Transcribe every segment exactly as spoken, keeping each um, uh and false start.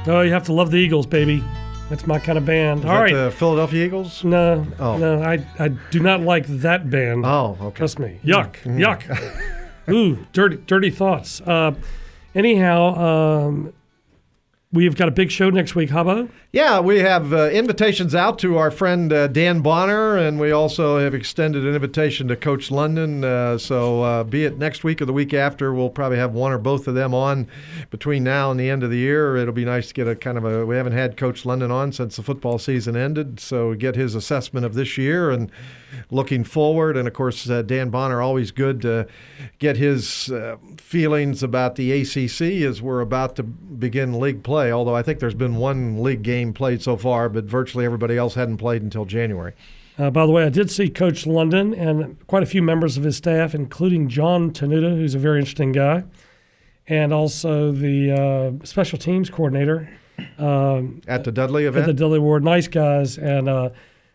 Oh, you have to love the Eagles, baby. That's my kind of band. Is All that right. the Philadelphia Eagles? No, oh. no, I, I do not like that band. Oh, okay. Trust me. Yuck, mm. yuck. Ooh, dirty, dirty thoughts. Uh, anyhow, um, we've got a big show next week, Habbo. Yeah, we have uh, invitations out to our friend uh, Dan Bonner, and we also have extended an invitation to Coach London. Uh, so uh, be it next week or the week after, we'll probably have one or both of them on between now and the end of the year. It'll be nice to get a kind of a – we haven't had Coach London on since the football season ended, so get his assessment of this year and looking forward. And, of course, uh, Dan Bonner, always good to get his uh, feelings about the A C C as we're about to begin league play, although I think there's been one league game played so far, but virtually everybody else hadn't played until January. Uh, by the way, I did see Coach London and quite a few members of his staff, including John Tenuta, who's a very interesting guy, and also the uh, special teams coordinator. Um, at the Dudley event? At the Dudley Award. Nice guys, and uh,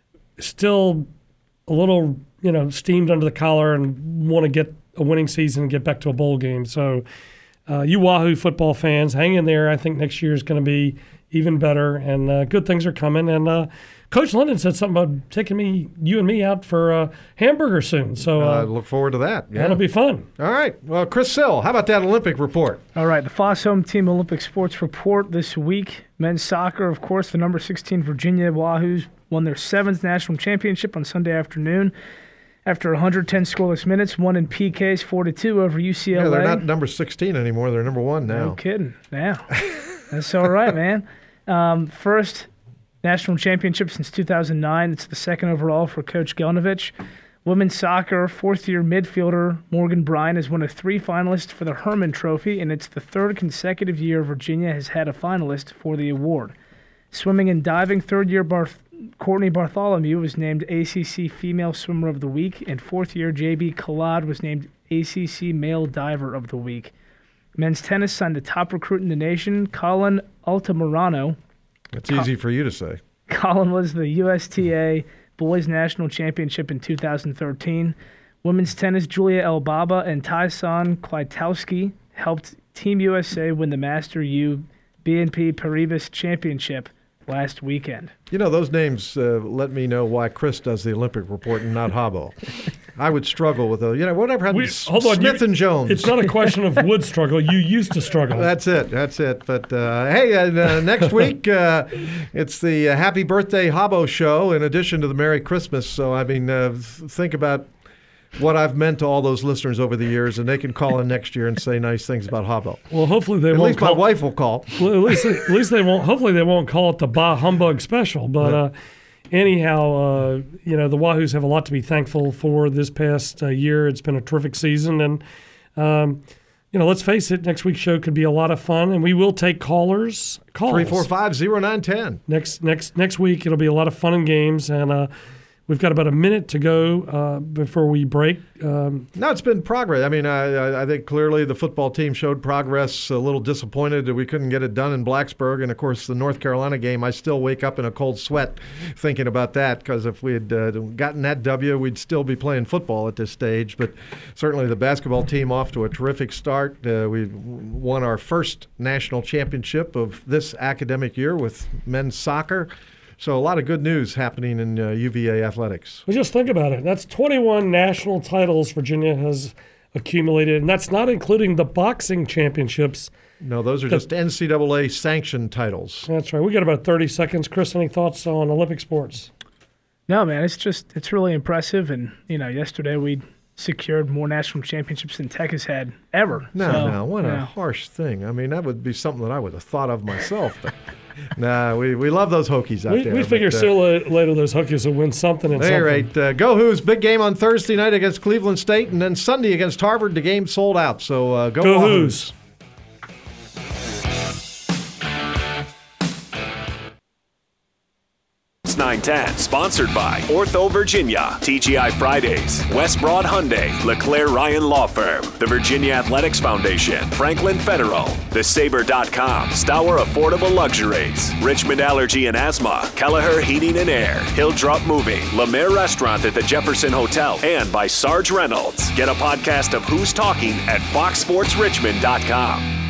still a little, you know, steamed under the collar and want to get a winning season and get back to a bowl game. So uh, you Wahoo football fans, hang in there. I think next year is going to be even better, and uh, good things are coming. And uh, Coach London said something about taking me, you and me out for uh, hamburger soon. So uh, uh, look forward to that. Yeah. That'll be fun. All right. Well, Chris Sill, how about that Olympic report? All right. The Foss Home Team Olympic Sports Report this week. Men's soccer, of course, the number sixteen Virginia Wahoos won their seventh national championship on Sunday afternoon. After one hundred ten scoreless minutes, won in P Ks four to two over U C L A. Yeah, they're not number sixteen anymore. They're number one now. No kidding. Yeah. That's all right, man. Um, first national championship since two thousand nine. It's the second overall for Coach Gelnovich. Women's soccer, fourth-year midfielder Morgan Bryan is one of three finalists for the Herman Trophy, and it's the third consecutive year Virginia has had a finalist for the award. Swimming and diving, third-year Barth- Courtney Bartholomew was named A C C Female Swimmer of the Week, and fourth-year J B Kalad was named A C C Male Diver of the Week. Men's tennis signed the top recruit in the nation, Colin Altamirano. It's easy for you to say. Colin was the U S T A Boys National Championship in two thousand thirteen. Women's tennis, Julia Elbaba and Tyson Kwiatkowski helped Team U S A win the Master U B N P Paribas Championship last weekend. You know, those names uh, let me know why Chris does the Olympic report and not Habbo. I would struggle with those. You know, whatever happened to Smith on, you, and Jones? It's not a question of would struggle. You used to struggle. That's it. That's it. But, uh, hey, uh, next week, uh, it's the uh, Happy Birthday Habbo show in addition to the Merry Christmas. So, I mean, uh, think about what I've meant to all those listeners over the years, and they can call in next year and say nice things about Habbo. Well, hopefully they at won't least call, my wife will call. Well, at least at least they won't. Hopefully they won't call it the Bah Humbug Special. But uh, anyhow, uh, you know, the Wahoos have a lot to be thankful for this past uh, year. It's been a terrific season, and um, you know, let's face it, next week's show could be a lot of fun, and we will take callers. Calls. three four five, zero nine one zero. Next next next week it'll be a lot of fun and games, and. Uh, We've got about a minute to go uh, before we break. Um, no, it's been progress. I mean, I, I think clearly the football team showed progress. A little disappointed that we couldn't get it done in Blacksburg. And, of course, the North Carolina game, I still wake up in a cold sweat thinking about that, because if we had uh, gotten that W, we'd still be playing football at this stage. But certainly the basketball team off to a terrific start. Uh, we won our first national championship of this academic year with men's soccer. So a lot of good news happening in uh, U V A athletics. Well, just think about it. That's twenty-one national titles Virginia has accumulated, and that's not including the boxing championships. No, those are the, just N C double A sanctioned titles. That's right. We got about thirty seconds. Chris, any thoughts on Olympic sports? No, man, it's just it's really impressive. And, you know, yesterday we secured more national championships than Tech has had ever. No, so, no, what a know. harsh thing. I mean, that would be something that I would have thought of myself. But nah, we, we love those Hokies out we, there. We figure but, uh, sooner or later those Hokies will win something and All something. right. Uh, go Hoos. Big game on Thursday night against Cleveland State, and then Sunday against Harvard. The game's sold out. So uh, go, go Hoos. nine ten, sponsored by Ortho Virginia, T G I Fridays, West Broad Hyundai, LeClaire Ryan Law Firm, the Virginia Athletics Foundation, Franklin Federal, the Sabre dot com, Stour Affordable Luxuries, Richmond Allergy and Asthma, Kelleher Heating and Air, Hill Drop Moving, Lemaire Restaurant at the Jefferson Hotel, and by Sarge Reynolds. Get a podcast of Who's Talking at fox sports richmond dot com.